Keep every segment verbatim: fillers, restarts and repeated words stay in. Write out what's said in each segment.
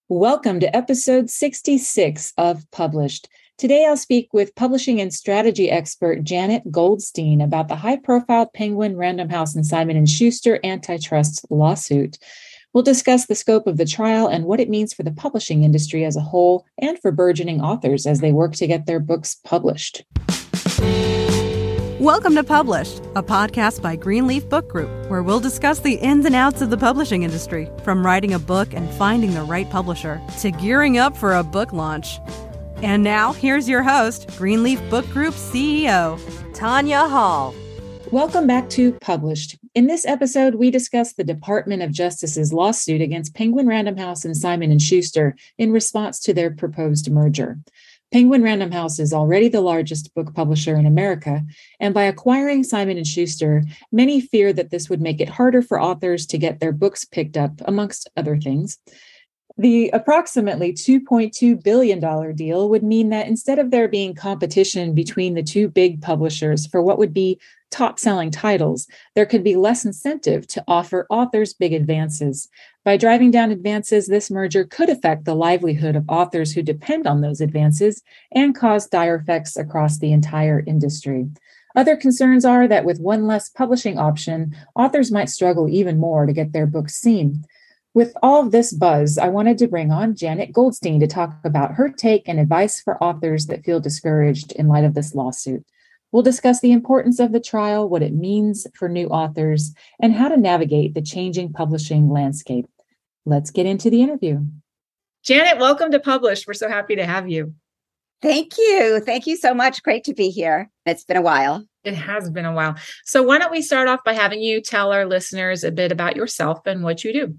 Welcome to episode sixty-six of Published. Today I'll speak with publishing and strategy expert Janet Goldstein about the high-profile Penguin Random House and Simon and Schuster antitrust lawsuit. We'll discuss the scope of the trial and what it means for the publishing industry as a whole and for burgeoning authors as they work to get their books published. Welcome to Published, a podcast by Greenleaf Book Group, where we'll discuss the ins and outs of the publishing industry, from writing a book and finding the right publisher to gearing up for a book launch. And now, here's your host, Greenleaf Book Group C E O, Tanya Hall. Welcome back to Published. In this episode, we discuss the Department of Justice's lawsuit against Penguin Random House and Simon and Schuster in response to their proposed merger. Penguin Random House is already the largest book publisher in America, and by acquiring Simon and Schuster, many fear that this would make it harder for authors to get their books picked up, amongst other things. The approximately two point two billion dollars deal would mean that instead of there being competition between the two big publishers for what would be top-selling titles, there could be less incentive to offer authors big advances. By driving down advances, this merger could affect the livelihood of authors who depend on those advances and cause dire effects across the entire industry. Other concerns are that with one less publishing option, authors might struggle even more to get their books seen. With all of this buzz, I wanted to bring on Janet Goldstein to talk about her take and advice for authors that feel discouraged in light of this lawsuit. We'll discuss the importance of the trial, what it means for new authors, and how to navigate the changing publishing landscape. Let's get into the interview. Janet, welcome to Published. We're so happy to have you. Thank you. Thank you so much. Great to be here. It's been a while. It has been a while. So why don't we start off by having you tell our listeners a bit about yourself and what you do?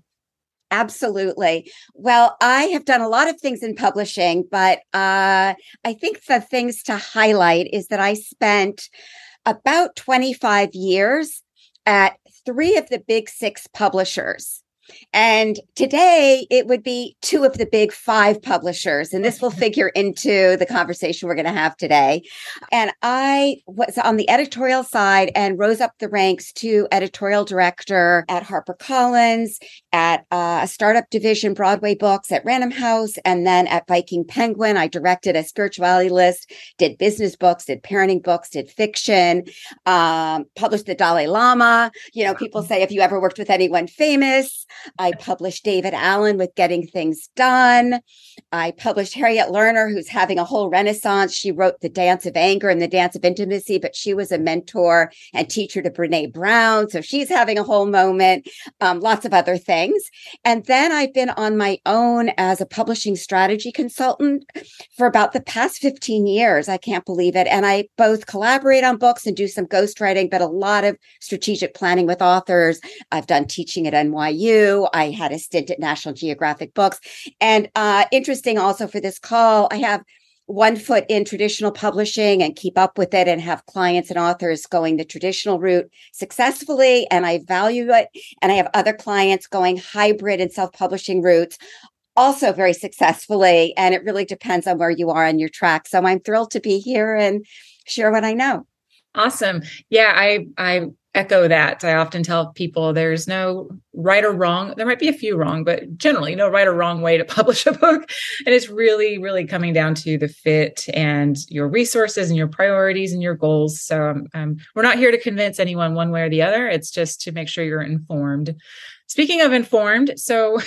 Absolutely. Well, I have done a lot of things in publishing, but uh, I think the things to highlight is that I spent about twenty-five years at three of the big six publishers. And today it would be two of the big five publishers. And this will figure into the conversation we're going to have today. And I was on the editorial side and rose up the ranks to editorial director at HarperCollins, at uh, a startup division, Broadway Books, at Random House, and then at Viking Penguin. I directed a spirituality list, did business books, did parenting books, did fiction, um, published the Dalai Lama. You know, people say, have you ever worked with anyone famous? I published David Allen with Getting Things Done. I published Harriet Lerner, who's having a whole renaissance. She wrote The Dance of Anger and The Dance of Intimacy, but she was a mentor and teacher to Brene Brown. So she's having a whole moment, um, lots of other things. And then I've been on my own as a publishing strategy consultant for about the past fifteen years. I can't believe it. And I both collaborate on books and do some ghostwriting, but a lot of strategic planning with authors. I've done teaching at N Y U. I had a stint at National Geographic Books. And uh, interesting also for this call, I have one foot in traditional publishing and keep up with it and have clients and authors going the traditional route successfully. And I value it. And I have other clients going hybrid and self-publishing routes also very successfully. And it really depends on where you are on your track. So I'm thrilled to be here and share what I know. Awesome. Yeah, I I echo that. I often tell people there's no right or wrong. There might be a few wrong, but generally no right or wrong way to publish a book. And it's really, really coming down to the fit and your resources and your priorities and your goals. So um, um, we're not here to convince anyone one way or the other. It's just to make sure you're informed. Speaking of informed, so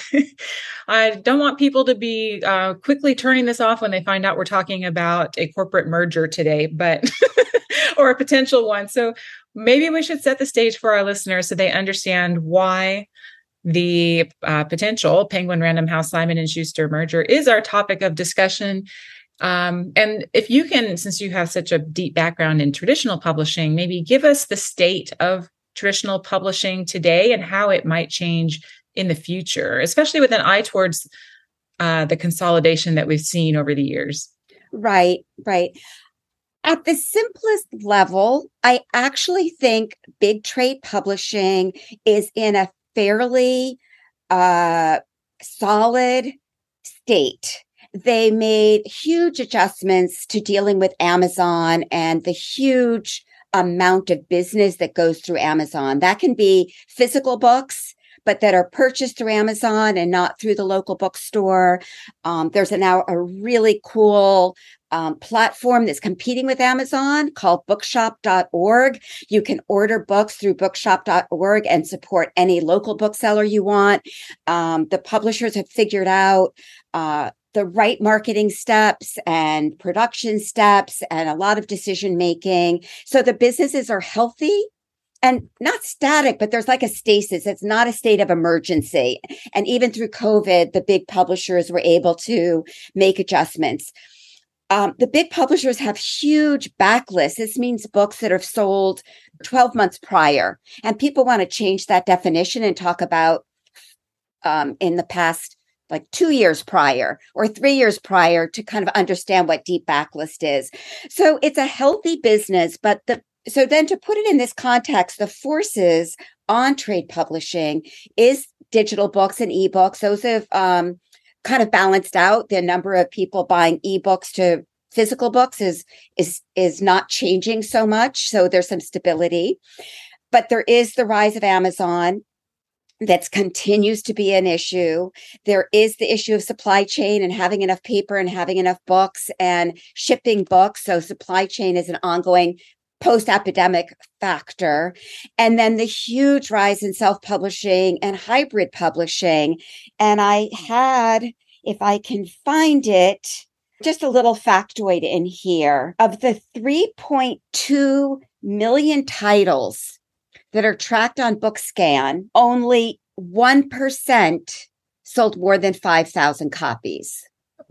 I don't want people to be uh, quickly turning this off when they find out we're talking about a corporate merger today, but or a potential one. So maybe we should set the stage for our listeners so they understand why the uh, potential Penguin Random House Simon and Schuster merger is our topic of discussion. Um, and if you can, since you have such a deep background in traditional publishing, maybe give us the state of traditional publishing today and how it might change in the future, especially with an eye towards uh, the consolidation that we've seen over the years. Right, right. At the simplest level, I actually think big trade publishing is in a fairly uh, solid state. They made huge adjustments to dealing with Amazon and the huge amount of business that goes through Amazon. That can be physical books, but that are purchased through Amazon and not through the local bookstore. Um, there's a, now a really cool um, platform that's competing with Amazon called bookshop dot org. You can order books through bookshop dot org and support any local bookseller you want. Um, the publishers have figured out uh, the right marketing steps and production steps and a lot of decision making. So the businesses are healthy and not static, but there's like a stasis. It's not a state of emergency. And even through COVID, the big publishers were able to make adjustments. Um, the big publishers have huge backlists. This means books that have sold twelve months prior. And people want to change that definition and talk about um, in the past, like two years prior or three years prior, to kind of understand what deep backlist is. So it's a healthy business, but the so then to put it in this context, the forces on trade publishing is digital books and ebooks. Those have um, kind of balanced out. The number of people buying ebooks to physical books is is is not changing so much. So there's some stability. But there is the rise of Amazon. That continues to be an issue. There is the issue of supply chain and having enough paper and having enough books and shipping books. So supply chain is an ongoing post-epidemic factor. And then the huge rise in self-publishing and hybrid publishing. And I had, if I can find it, just a little factoid in here. Of the three point two million titles that are tracked on BookScan, only one percent sold more than five thousand copies.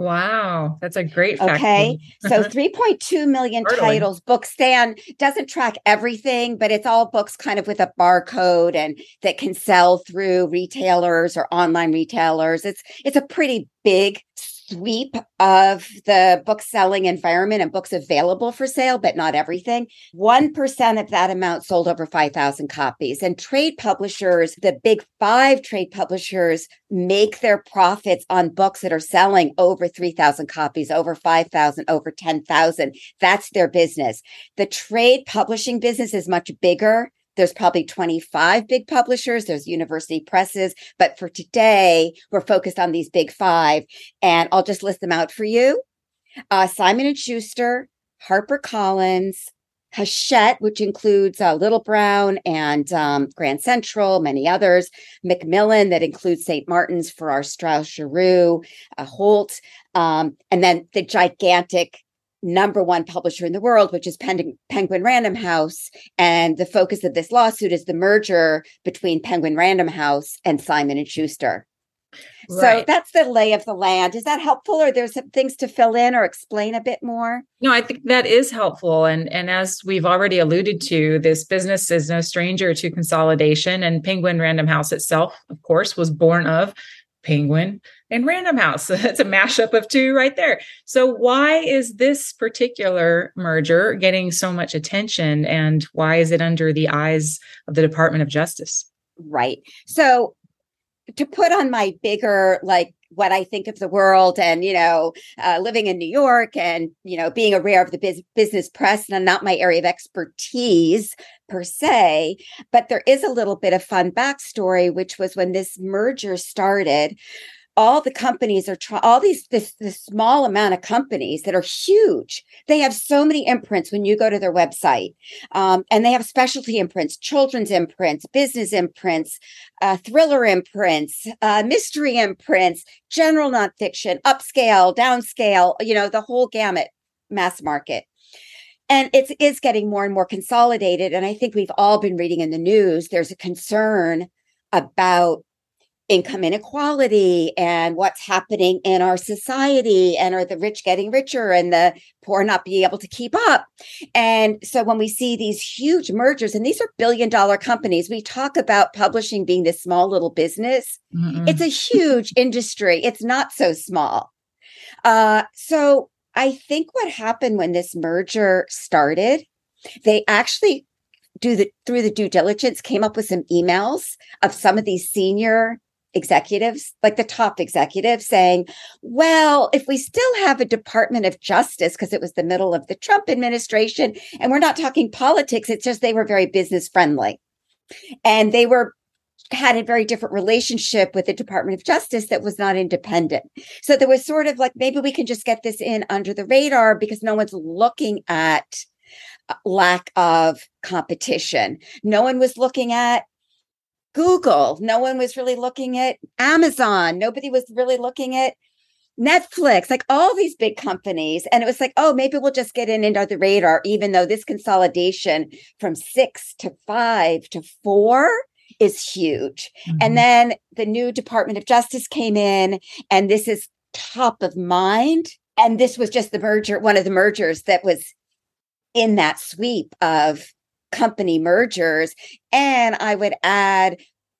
Wow, that's a great fact. Okay, so three point two million Startling. titles. BookScan doesn't track everything, but it's all books kind of with a barcode and that can sell through retailers or online retailers. It's it's a pretty big sweep of the book selling environment and books available for sale, but not everything. one percent of that amount sold over five thousand copies. And trade publishers, the big five trade publishers, make their profits on books that are selling over three thousand copies, over five thousand, over ten thousand. That's their business. The trade publishing business is much bigger. There's probably twenty-five big publishers. There's university presses. But for today, we're focused on these big five. And I'll just list them out for you. Uh, Simon and Schuster, HarperCollins, Hachette, which includes uh, Little Brown and um, Grand Central, many others. Macmillan, that includes Saint Martin's, Farrar, Straus, Giroux, uh, Holt. Um, and then the gigantic number one publisher in the world, which is Pen- Penguin Random House. And the focus of this lawsuit is the merger between Penguin Random House and Simon and Schuster. Right. So that's the lay of the land. Is that helpful, or there's some things to fill in or explain a bit more? No, I think that is helpful. And, and as we've already alluded to, this business is no stranger to consolidation. And Penguin Random House itself, of course, was born of Penguin and Random House. It's a mashup of two right there. So why is this particular merger getting so much attention, and why is it under the eyes of the Department of Justice? Right. So to put on my bigger, like, what I think of the world, and, you know, uh, living in New York and, you know, being aware of the biz- business press, and not my area of expertise per se, but there is a little bit of fun backstory, which was when this merger started. All the companies are trying, all these, this, this small amount of companies that are huge. They have so many imprints when you go to their website. Um, and they have specialty imprints, children's imprints, business imprints, uh, thriller imprints, uh, mystery imprints, general nonfiction, upscale, downscale, you know, the whole gamut, mass market. And it is getting more and more consolidated. And I think we've all been reading in the news, there's a concern about income inequality and what's happening in our society, and are the rich getting richer and the poor not being able to keep up. And so when we see these huge mergers, and these are billion dollar companies, we talk about publishing being this small little business. Mm-hmm. It's a huge industry. It's not so small. Uh, so I think what happened when this merger started, they actually do the through the due diligence came up with some emails of some of these senior executives, like the top executives, saying, well, if we still have a Department of Justice, because it was the middle of the Trump administration, and we're not talking politics, it's just they were very business friendly. And they were had a very different relationship with the Department of Justice that was not independent. So there was sort of like, maybe we can just get this in under the radar because no one's looking at lack of competition. No one was looking at Google. No one was really looking at Amazon. Nobody was really looking at Netflix, like all these big companies. And it was like, oh, maybe we'll just get in under the radar, even though this consolidation from six to five to four is huge. Mm-hmm. And then the new Department of Justice came in, and this is top of mind. And this was just the merger, one of the mergers that was in that sweep of company mergers. And I would add,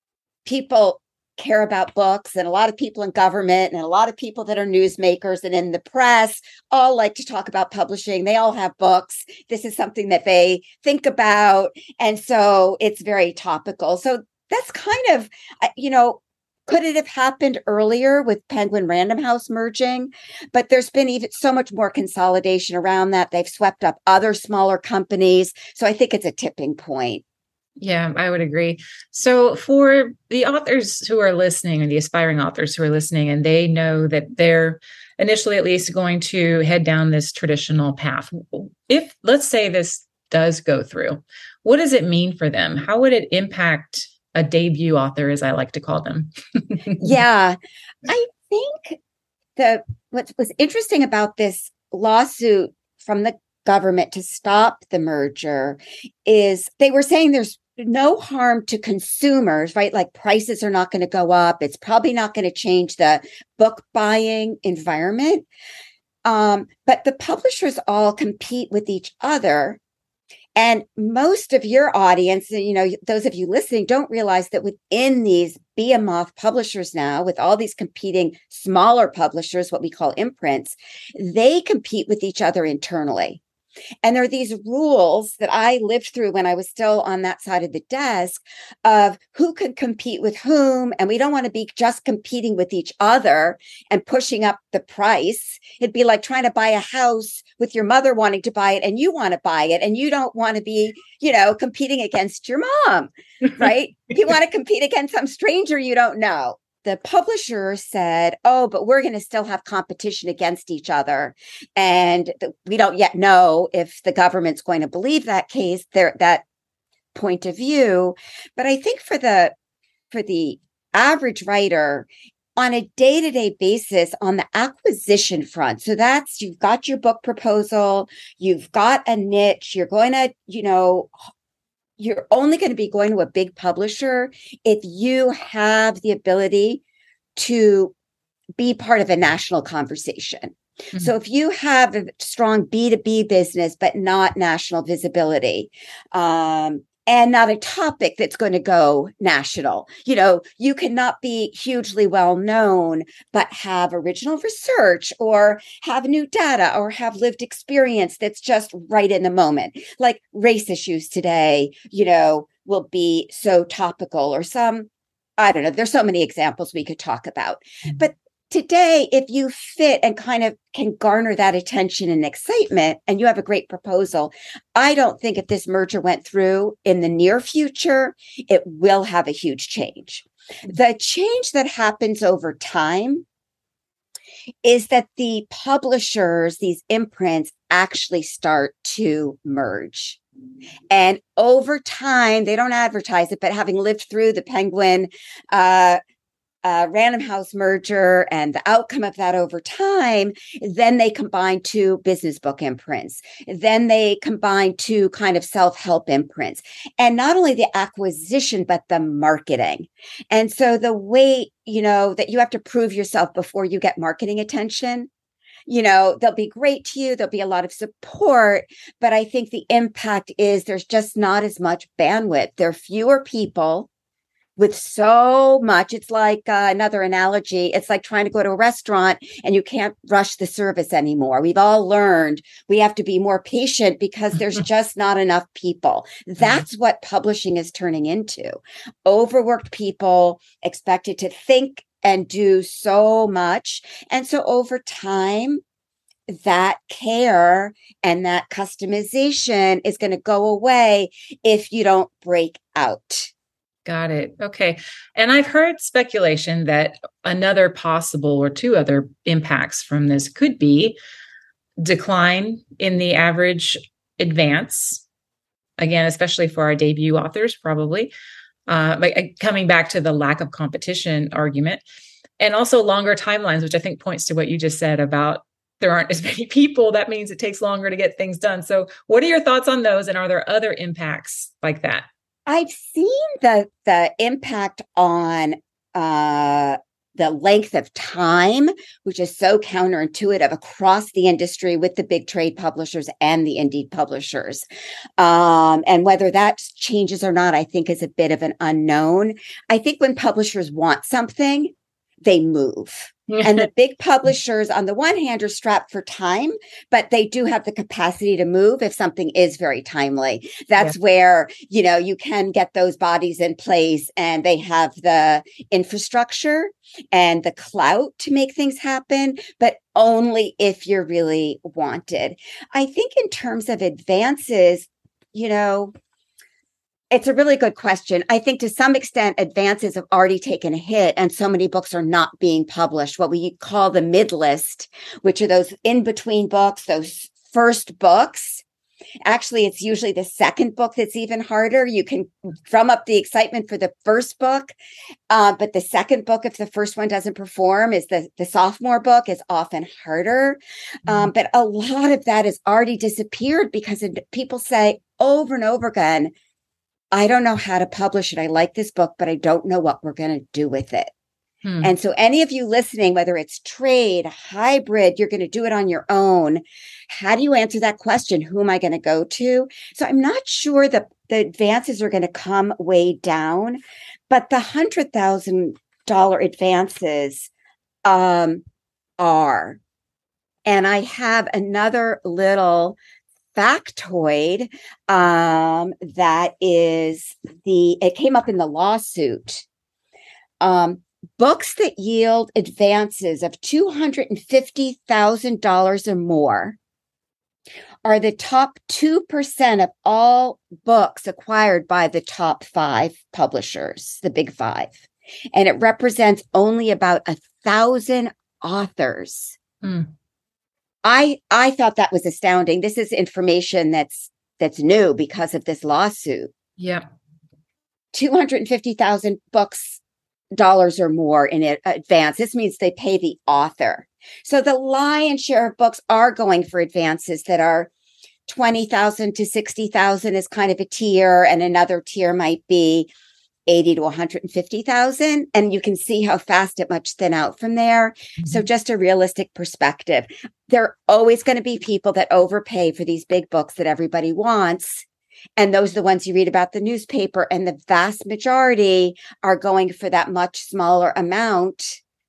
people care about books, and a lot of people in government and a lot of people that are newsmakers and in the press all like to talk about publishing. They all have books. This is something that they think about. And so it's very topical. So that's kind of, you know, could it have happened earlier with Penguin Random House merging? But there's been even so much more consolidation around that. They've swept up other smaller companies. So I think it's a tipping point. Yeah, I would agree. So for the authors who are listening, and the aspiring authors who are listening, and they know that they're initially at least going to head down this traditional path, if let's say this does go through, what does it mean for them? How would it impact a debut author, as I like to call them? Yeah, I think the what was interesting about this lawsuit from the government to stop the merger is they were saying there's no harm to consumers, right? Like prices are not going to go up. It's probably not going to change the book buying environment. Um, but the publishers all compete with each other. And most of your audience, you know, those of you listening don't realize that within these behemoth publishers now, with all these competing smaller publishers, what we call imprints, they compete with each other internally. And there are these rules that I lived through when I was still on that side of the desk of who can compete with whom. And we don't want to be just competing with each other and pushing up the price. It'd be like trying to buy a house with your mother wanting to buy it and you want to buy it. And you don't want to be, you know, competing against your mom, right? You want to compete against some stranger you don't know. The publisher said, oh, but we're going to still have competition against each other. And th- we don't yet know if the government's going to believe that case, there, that point of view. But I think for the for the average writer, on a day-to-day basis on the acquisition front, so that's, you've got your book proposal, you've got a niche, you're going to, you know, you're only going to be going to a big publisher if you have the ability to be part of a national conversation. Mm-hmm. So if you have a strong B two B business, but not national visibility, um, and not a topic that's going to go national, you know, you cannot be hugely well known, but have original research or have new data or have lived experience that's just right in the moment. Like race issues today, you know, will be so topical, or some, I don't know, there's so many examples we could talk about. Mm-hmm. But today, if you fit and kind of can garner that attention and excitement, and you have a great proposal, I don't think if this merger went through in the near future, it will have a huge change. The change that happens over time is that the publishers, these imprints, actually start to merge. And over time, they don't advertise it, but having lived through the Penguin uh Uh, Random House merger and the outcome of that over time, then they combine two business book imprints. Then they combine two kind of self-help imprints. And not only the acquisition, but the marketing. And so the way, you know, that you have to prove yourself before you get marketing attention, you know, they'll be great to you. There'll be a lot of support. But I think the impact is there's just not as much bandwidth. There are fewer people with so much. It's like uh, another analogy. It's like trying to go to a restaurant and you can't rush the service anymore. We've all learned we have to be more patient because there's just not enough people. That's what publishing is turning into. Overworked people expected to think and do so much. And so over time, that care and that customization is going to go away if you don't break out. Got it. Okay. And I've heard speculation that another possible or two other impacts from this could be decline in the average advance, again, especially for our debut authors, probably. Uh, like coming back to the lack of competition argument, and also longer timelines, which I think points to what you just said about there aren't as many people. That means it takes longer to get things done. So what are your thoughts on those? And are there other impacts like that? I've seen the the impact on uh, the length of time, which is so counterintuitive across the industry with the big trade publishers and the indie publishers. Um, and whether that changes or not, I think is a bit of an unknown. I think when publishers want something, they move. And the big publishers, on the one hand, are strapped for time, but they do have the capacity to move if something is very timely. That's yeah. where, you know, you can get those bodies in place, and they have the infrastructure and the clout to make things happen, but only if you're really wanted. I think in terms of advances, you know, it's a really good question. I think to some extent, advances have already taken a hit, and so many books are not being published, what we call the mid-list, which are those in-between books, those first books. Actually, it's usually the second book that's even harder. You can drum up the excitement for the first book, uh, but the second book, if the first one doesn't perform, is the, the sophomore book is often harder. Mm-hmm. Um, but a lot of that has already disappeared because it, people say over and over again, I don't know how to publish it. I like this book, but I don't know what we're going to do with it. Hmm. And so any of you listening, whether it's trade, hybrid, you're going to do it on your own. How do you answer that question? Who am I going to go to? So I'm not sure that the advances are going to come way down, but the one hundred thousand dollars advances um, are. And I have another little factoid um, that is the, it came up in the lawsuit. Um, books that yield advances of two hundred fifty thousand dollars or more are the top two percent of all books acquired by the top five publishers, the big five. And it represents only about a thousand authors. Mm. I I thought that was astounding. This is information that's that's new because of this lawsuit. Yeah. two hundred fifty thousand books dollars or more in advance. This means they pay the author. So the lion's share of books are going for advances that are twenty thousand to sixty thousand is kind of a tier, and another tier might be eighty to one hundred fifty thousand. And you can see how fast it must thin out from there. Mm-hmm. So just a realistic perspective. There are always going to be people that overpay for these big books that everybody wants. And those are the ones you read about in the newspaper. And the vast majority are going for that much smaller amount,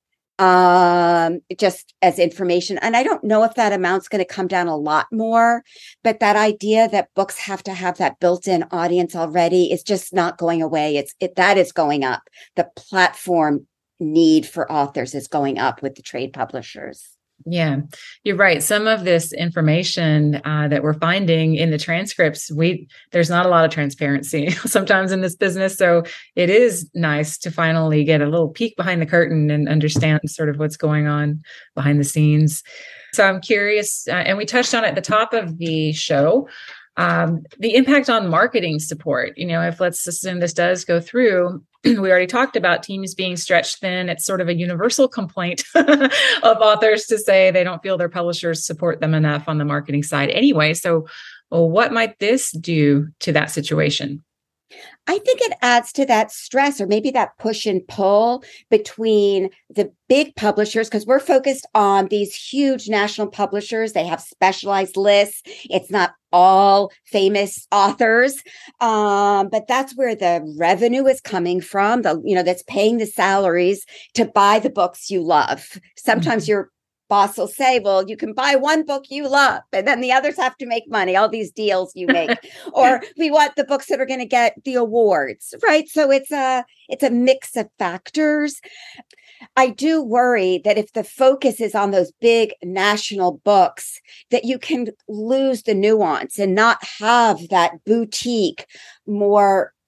um, just as information. And I don't know if that amount's going to come down a lot more, but that idea that books have to have that built-in audience already is just not going away. It's it that is going up. The platform need for authors is going up with the trade publishers. Yeah, you're right. Some of this information uh, that we're finding in the transcripts, we there's not a lot of transparency sometimes in this business. So it is nice to finally get a little peek behind the curtain and understand sort of what's going on behind the scenes. So I'm curious, uh, and we touched on it at the top of the show, um, the impact on marketing support. You know, if let's assume this does go through, we already talked about teams being stretched thin. It's sort of a universal complaint of authors to say they don't feel their publishers support them enough on the marketing side anyway. So well, what might this do to that situation? I think it adds to that stress, or maybe that push and pull between the big publishers, because we're focused on these huge national publishers. They have specialized lists. It's not all famous authors, um, but that's where the revenue is coming from. The you know that's paying the salaries to buy the books you love. Sometimes mm-hmm. you're boss will say, well, you can buy one book you love, and then the others have to make money, all these deals you make. Or we want the books that are going to get the awards, right? So it's a, it's a mix of factors. I do worry that if the focus is on those big national books, that you can lose the nuance and not have that boutique, more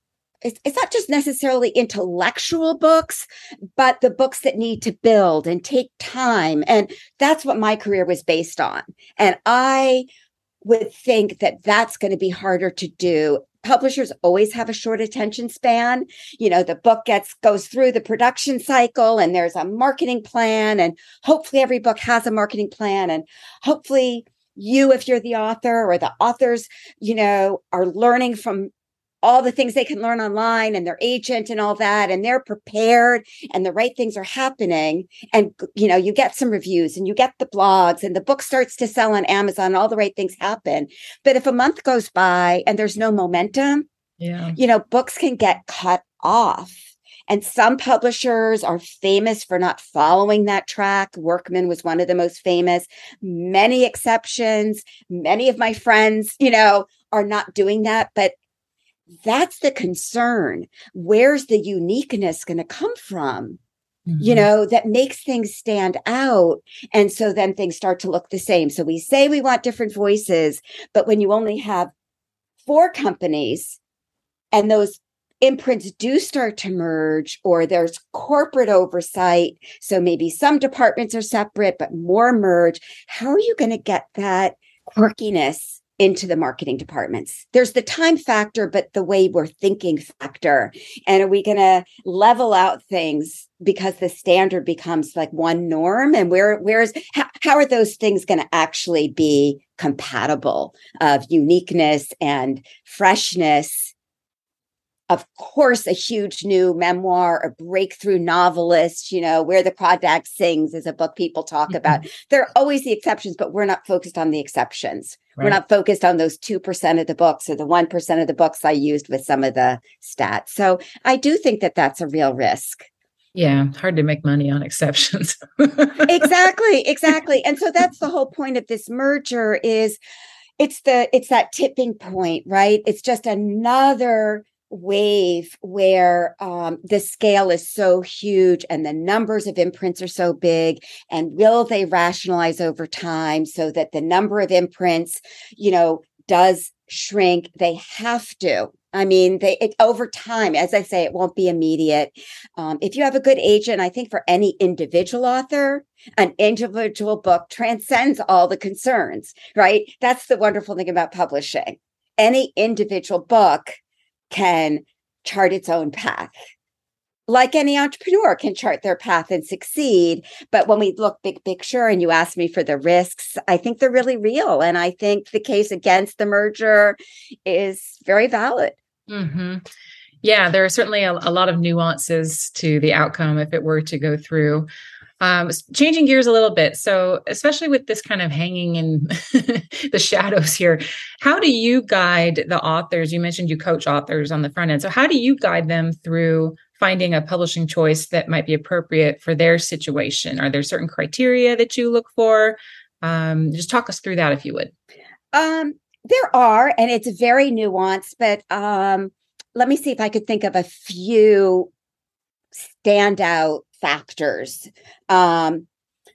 it's, it's not just necessarily intellectual books, but the books that need to build and take time. And that's what my career was based on. And I would think that that's going to be harder to do. Publishers always have a short attention span. You know, the book gets goes through the production cycle and there's a marketing plan, and hopefully every book has a marketing plan, and hopefully you, if you're the author, or the authors, you know, are learning from all the things they can learn online and their agent and all that, and they're prepared and the right things are happening. And, you know, you get some reviews and you get the blogs and the book starts to sell on Amazon, all the right things happen. But if a month goes by and there's no momentum, yeah, you know, books can get cut off. And some publishers are famous for not following that track. Workman was one of the most famous. Many exceptions. Many of my friends, you know, are not doing that. But that's the concern. Where's the uniqueness going to come from? Mm-hmm. You know, that makes things stand out. And so then things start to look the same. So we say we want different voices, but when you only have four companies and those imprints do start to merge, or there's corporate oversight, so maybe some departments are separate, but more merge, how are you going to get that quirkiness into the marketing departments? There's the time factor, but the way we're thinking factor. And are we going to level out things because the standard becomes like one norm? And where, where's, how, how are those things going to actually be compatible of uniqueness and freshness? Of course, a huge new memoir, a breakthrough novelist, you know, Where the Crawdad Sings is a book people talk mm-hmm. about. There are always the exceptions, but we're not focused on the exceptions. Right. We're not focused on those two percent of the books or the one percent of the books I used with some of the stats. So I do think that that's a real risk. Yeah, hard to make money on exceptions. Exactly, exactly. And so that's the whole point of this merger is it's the it's that tipping point, right? It's just another wave where um, the scale is so huge and the numbers of imprints are so big. And will they rationalize over time so that the number of imprints, you know, does shrink? They have to. I mean, they it, over time, as I say, it won't be immediate. Um, if you have a good agent, I think for any individual author, an individual book transcends all the concerns, right? That's the wonderful thing about publishing. Any individual book can chart its own path. Like any entrepreneur can chart their path and succeed. But when we look big picture and you ask me for the risks, I think they're really real. And I think the case against the merger is very valid. Mm-hmm. Yeah, there are certainly a, a lot of nuances to the outcome if it were to go through. Um, changing gears a little bit. So especially with this kind of hanging in the shadows here, how do you guide the authors? You mentioned you coach authors on the front end. So how do you guide them through finding a publishing choice that might be appropriate for their situation? Are there certain criteria that you look for? Um, just talk us through that, if you would. Um, there are, and it's very nuanced, but um, let me see if I could think of a few standout factors. Um,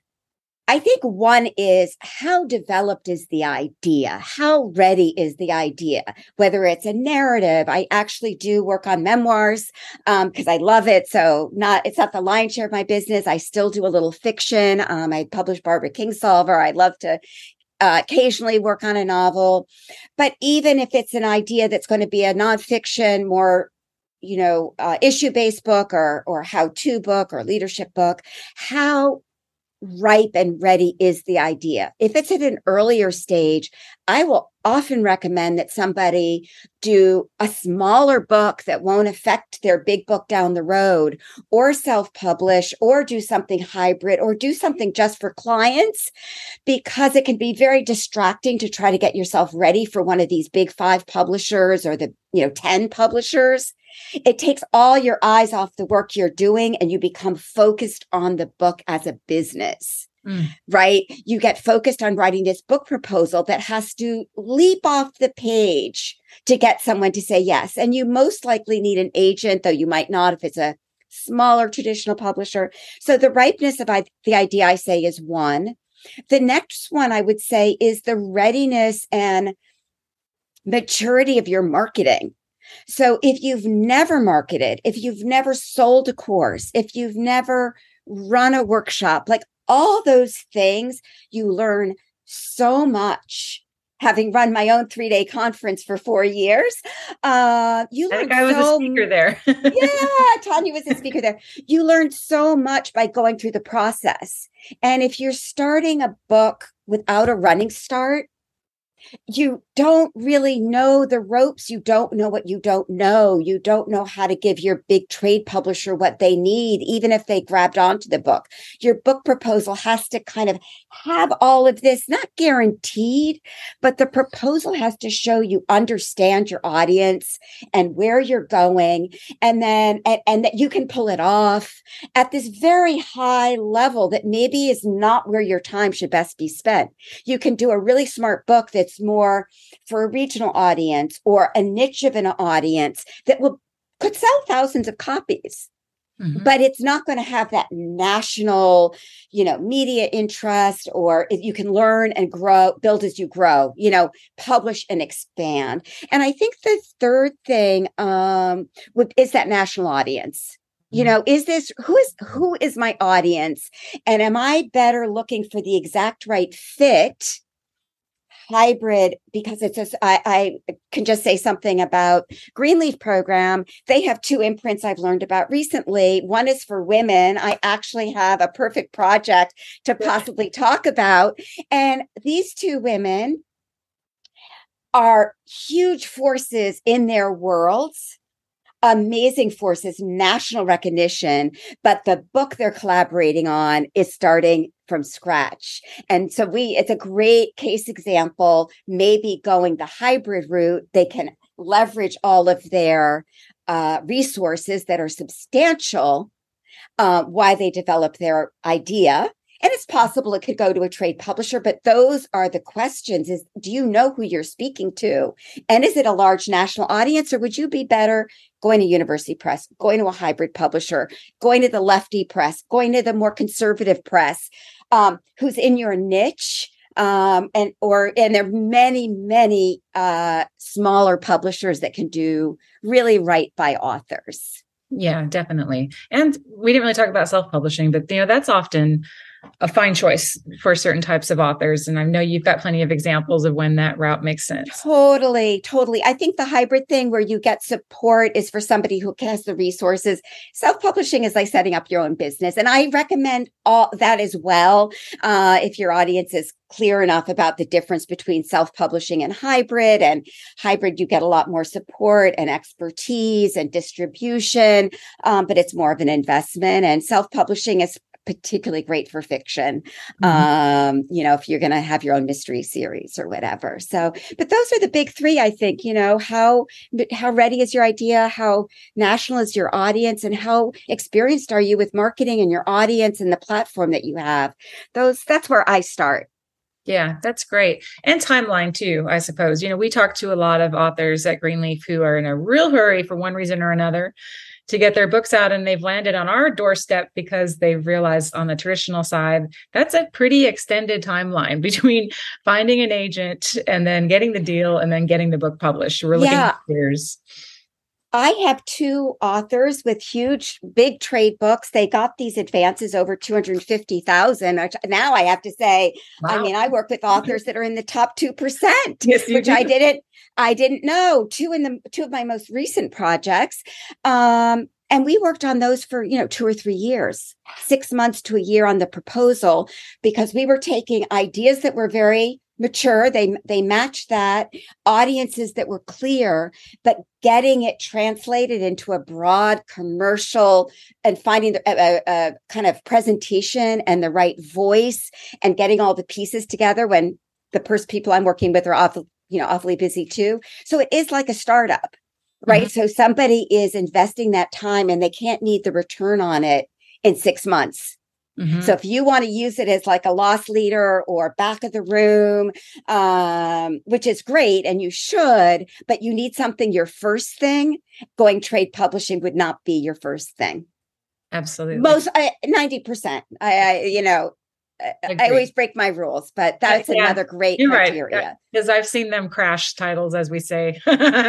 I think one is how developed is the idea? How ready is the idea? Whether it's a narrative, I actually do work on memoirs um, because I love it. So not it's not the lion's share of my business. I still do a little fiction. Um, I published Barbara Kingsolver. I love to uh, occasionally work on a novel. But even if it's an idea that's going to be a nonfiction, more you know, uh, issue-based book or or how-to book or leadership book, how ripe and ready is the idea? If it's at an earlier stage, I will often recommend that somebody do a smaller book that won't affect their big book down the road, or self-publish, or do something hybrid, or do something just for clients, because it can be very distracting to try to get yourself ready for one of these big five publishers or the, you know, ten publishers. It takes all your eyes off the work you're doing and you become focused on the book as a business, mm. right? You get focused on writing this book proposal that has to leap off the page to get someone to say yes. And you most likely need an agent, though you might not if it's a smaller traditional publisher. So the ripeness of the idea, I say, is one. The next one I would say is the readiness and maturity of your marketing. So if you've never marketed, if you've never sold a course, if you've never run a workshop, like all those things, you learn so much. Having run my own three-day conference for four years, uh, you I think learn I was so, a speaker there. yeah, Tanya was a speaker there. You learned so much by going through the process. And if you're starting a book without a running start, you don't really know the ropes. You don't know what you don't know. You don't know how to give your big trade publisher what they need, even if they grabbed onto the book. Your book proposal has to kind of have all of this, not guaranteed, but the proposal has to show you understand your audience and where you're going, and then and, and that you can pull it off at this very high level that maybe is not where your time should best be spent. You can do a really smart book that's more for a regional audience or a niche of an audience that will could sell thousands of copies, mm-hmm. but it's not going to have that national, you know, media interest, or if you can learn and grow, build as you grow, you know, publish and expand. And I think the third thing um, is that national audience. You know, is this, who is, who is my audience? And am I better looking for the exact right fit? Hybrid, because it's just, I, I can just say something about Greenleaf program. They have two imprints I've learned about recently. One is for women. I actually have a perfect project to possibly talk about. And these two women are huge forces in their worlds. Amazing forces, national recognition, but the book they're collaborating on is starting from scratch. And so we, it's a great case example, maybe going the hybrid route. They can leverage all of their uh, resources that are substantial uh, while they develop their idea. And it's possible it could go to a trade publisher, but those are the questions: is, do you know who you're speaking to? And is it a large national audience, or would you be better going to university press, going to a hybrid publisher, going to the lefty press, going to the more conservative press, um, who's in your niche? Um, and, or, and there are many, many, uh, smaller publishers that can do really right by authors. Yeah, definitely. And we didn't really talk about self-publishing, but you know, that's often a fine choice for certain types of authors. And I know you've got plenty of examples of when that route makes sense. Totally, totally. I think the hybrid thing where you get support is for somebody who has the resources. Self-publishing is like setting up your own business. And I recommend all that as well. Uh, if your audience is clear enough about the difference between self-publishing and hybrid. And hybrid, you get a lot more support and expertise and distribution, um, but it's more of an investment. And self-publishing is particularly great for fiction. Mm-hmm. Um, you know, if you're going to have your own mystery series or whatever. So, but those are the big three, I think. You know, how, how ready is your idea? How national is your audience? And how experienced are you with marketing and your audience and the platform that you have? Those, that's where I start. Yeah, that's great. And timeline too, I suppose. You know, we talk to a lot of authors at Greenleaf who are in a real hurry for one reason or another to get their books out, and they've landed on our doorstep because they've realized on the traditional side, that's a pretty extended timeline between finding an agent and then getting the deal and then getting the book published. We're looking yeah. at years. I have two authors with huge, big trade books. They got these advances over two hundred fifty thousand. Now I have to say, wow. I mean, I work with authors that are in the top two percent, yes, which do. I didn't, I didn't know. Two in the two of my most recent projects. Um, and we worked on those for, you know, two or three years, six months to a year on the proposal, because we were taking ideas that were very mature. They, they matched that, audiences that were clear, but getting it translated into a broad commercial and finding a, a, a kind of presentation and the right voice and getting all the pieces together when the first people I'm working with are awful, you know, awfully busy too. So it is like a startup, right? Mm-hmm. So somebody is investing that time and they can't need the return on it in six months. Mm-hmm. So if you want to use it as like a loss leader or back of the room, um, which is great and you should, but you need something, your first thing, going trade publishing would not be your first thing. Absolutely. Most uh, ninety percent, I, I, you know, Agreed. I always break my rules, but that's yeah, another great you're criteria. Right. Because I've seen them crash titles, as we say,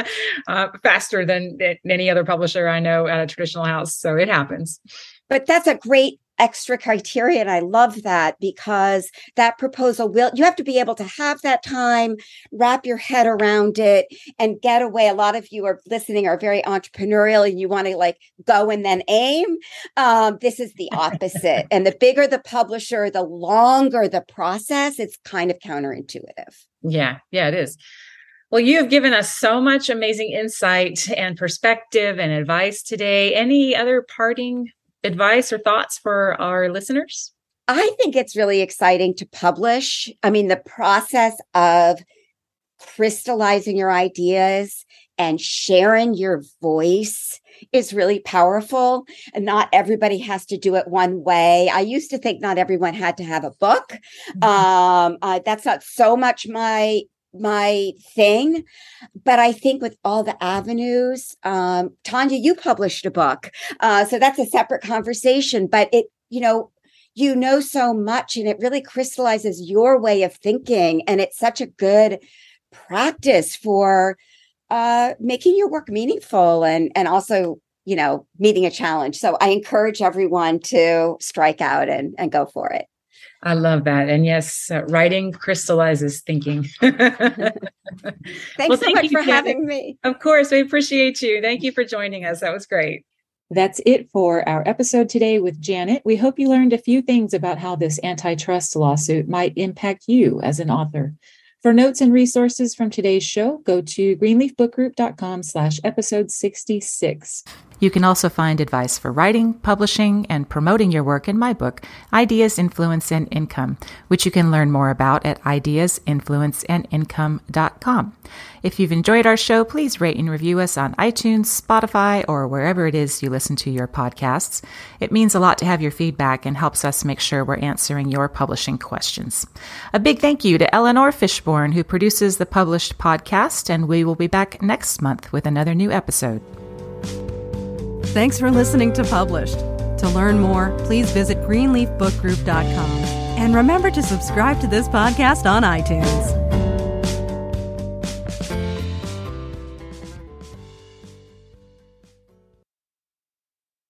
uh, faster than any other publisher I know at a traditional house. So it happens. But that's a great extra criteria. And I love that, because that proposal will, you have to be able to have that time, wrap your head around it, and get away. A lot of you are listening are very entrepreneurial and you want to like go and then aim. Um, this is the opposite. And the bigger the publisher, the longer the process. It's kind of counterintuitive. Yeah, yeah, it is. Well, you have given us so much amazing insight and perspective and advice today. Any other parting advice or thoughts for our listeners? I think it's really exciting to publish. I mean, the process of crystallizing your ideas and sharing your voice is really powerful. And not everybody has to do it one way. I used to think not everyone had to have a book. Mm-hmm. Um, uh, that's not so much my my thing, but I think with all the avenues, um, Tanya, you published a book, uh, so that's a separate conversation. But it, you know, you know so much, and it really crystallizes your way of thinking, and it's such a good practice for uh, making your work meaningful, and and also, you know, meeting a challenge. So I encourage everyone to strike out and and go for it. I love that. And yes, uh, writing crystallizes thinking. Thanks well, so thank much you, for Janet. having me. Of course, we appreciate you. Thank you for joining us. That was great. That's it for our episode today with Janet. We hope you learned a few things about how this antitrust lawsuit might impact you as an author. For notes and resources from today's show, go to greenleafbookgroup.com slash episode 66. You can also find advice for writing, publishing, and promoting your work in my book, Ideas, Influence, and Income, which you can learn more about at ideas influence and income dot com. If you've enjoyed our show, please rate and review us on iTunes, Spotify, or wherever it is you listen to your podcasts. It means a lot to have your feedback and helps us make sure we're answering your publishing questions. A big thank you to Eleanor Fishborn, who produces the published podcast, and we will be back next month with another new episode. Thanks for listening to Published. To learn more, please visit greenleaf book group dot com. And remember to subscribe to this podcast on iTunes.